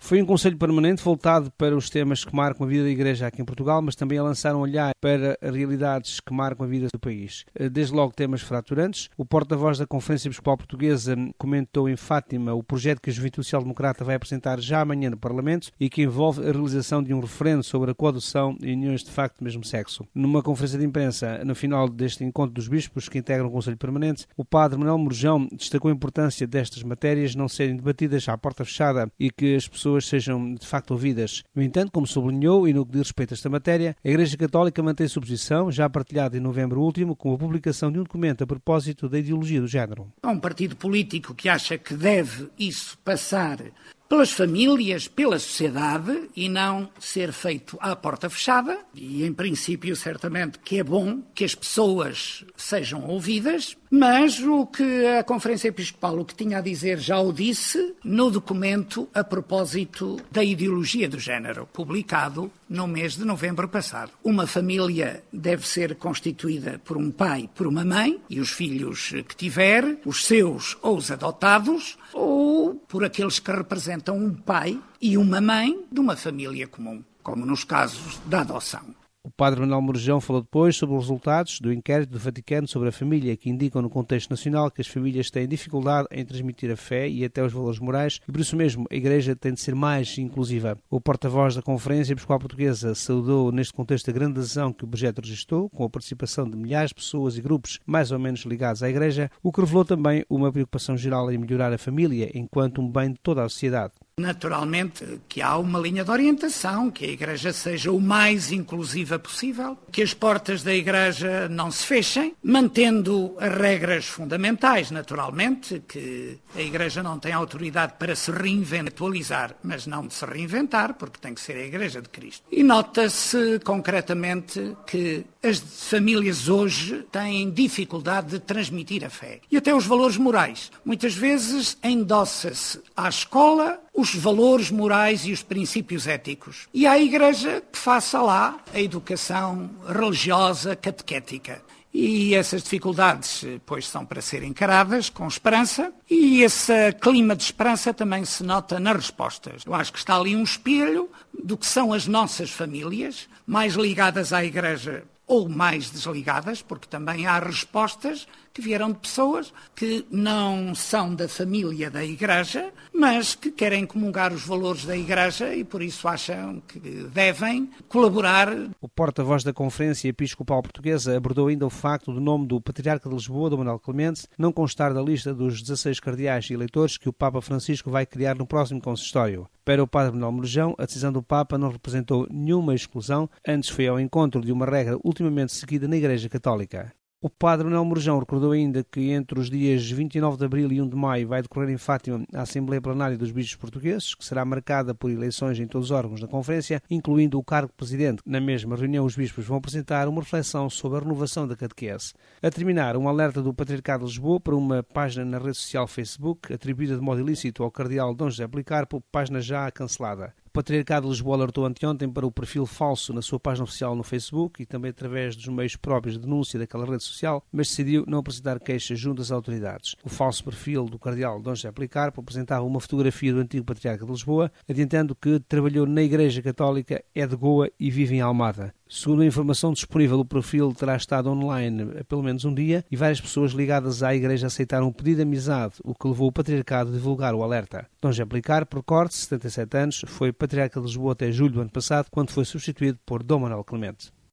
Foi um Conselho Permanente voltado para os temas que marcam a vida da Igreja aqui em Portugal, mas também a lançar um olhar para realidades que marcam a vida do país. Desde logo temas fraturantes. O porta-voz da Conferência Episcopal Portuguesa comentou em Fátima o projeto que a Juventude Social Democrata vai apresentar já amanhã no Parlamento e que envolve a realização de um referendo sobre a coadoção e uniões de facto do mesmo sexo. Numa conferência de imprensa, no final deste encontro dos bispos que integram o Conselho Permanente, o padre Manuel Morjão destacou a importância destas matérias não serem debatidas à porta fechada e que as pessoas sejam de facto ouvidas. No entanto, como sublinhou, e no que diz respeito a esta matéria, a Igreja Católica mantém sua posição, já partilhada em novembro último, com a publicação de um documento a propósito da ideologia do género. Há um partido político que acha que deve isso passar pelas famílias, pela sociedade e não ser feito à porta fechada. E, em princípio, certamente que é bom que as pessoas sejam ouvidas, mas o que a Conferência Episcopal, o que tinha a dizer, já o disse no documento a propósito da ideologia do género, publicado no mês de novembro passado. Uma família deve ser constituída por um pai, por uma mãe, e os filhos que tiver, os seus ou os adotados, ou por aqueles que representam um pai e uma mãe de uma família comum, como nos casos da adoção. O padre Manuel Morjão falou depois sobre os resultados do inquérito do Vaticano sobre a família, que indicam no contexto nacional que as famílias têm dificuldade em transmitir a fé e até os valores morais e por isso mesmo a Igreja tem de ser mais inclusiva. O porta-voz da Conferência Episcopal Portuguesa saudou neste contexto a grande adesão que o projeto registrou, com a participação de milhares de pessoas e grupos mais ou menos ligados à Igreja, o que revelou também uma preocupação geral em melhorar a família enquanto um bem de toda a sociedade. Naturalmente que há uma linha de orientação, que a Igreja seja o mais inclusiva possível, que as portas da Igreja não se fechem, mantendo as regras fundamentais, naturalmente, que a Igreja não tem autoridade para se reinventualizar, mas não de se reinventar, porque tem que ser a Igreja de Cristo. E nota-se concretamente que as famílias hoje têm dificuldade de transmitir a fé. E até os valores morais. Muitas vezes endossa-se à escola os valores morais e os princípios éticos. E à Igreja que faça lá a educação religiosa catequética. E essas dificuldades, pois, são para ser encaradas com esperança e esse clima de esperança também se nota nas respostas. Eu acho que está ali um espelho do que são as nossas famílias, mais ligadas à Igreja ou mais desligadas, porque também há respostas que vieram de pessoas que não são da família da Igreja, mas que querem comungar os valores da Igreja e por isso acham que devem colaborar. O porta-voz da Conferência Episcopal Portuguesa abordou ainda o facto do nome do Patriarca de Lisboa, Dom Manuel Clemente, não constar da lista dos 16 cardeais e eleitores que o Papa Francisco vai criar no próximo consistório. Para o padre Manuel Morjão, a decisão do Papa não representou nenhuma exclusão, antes foi ao encontro de uma regra ultimamente seguida na Igreja Católica. O padre Manuel Morjão recordou ainda que entre os dias 29 de abril e 1 de maio vai decorrer em Fátima a Assembleia Plenária dos Bispos Portugueses, que será marcada por eleições em todos os órgãos da Conferência, incluindo o cargo de Presidente. Na mesma reunião, os bispos vão apresentar uma reflexão sobre a renovação da catequese. A terminar, um alerta do Patriarcado de Lisboa para uma página na rede social Facebook, atribuída de modo ilícito ao cardeal Dom José Policarpo, página já cancelada. O Patriarcado de Lisboa alertou anteontem para o perfil falso na sua página oficial no Facebook e também através dos meios próprios de denúncia daquela rede social, mas decidiu não apresentar queixas junto às autoridades. O falso perfil do cardeal Dom José Policarpo apresentava uma fotografia do antigo Patriarca de Lisboa, adiantando que trabalhou na Igreja Católica, é de Goa e vive em Almada. Segundo a informação disponível, o perfil terá estado online há pelo menos um dia e várias pessoas ligadas à Igreja aceitaram um pedido de amizade, o que levou o Patriarcado a divulgar o alerta. Dom José Policarpo, por corte, 77 anos, foi Patriarca de Lisboa até julho do ano passado, quando foi substituído por Dom Manuel Clemente.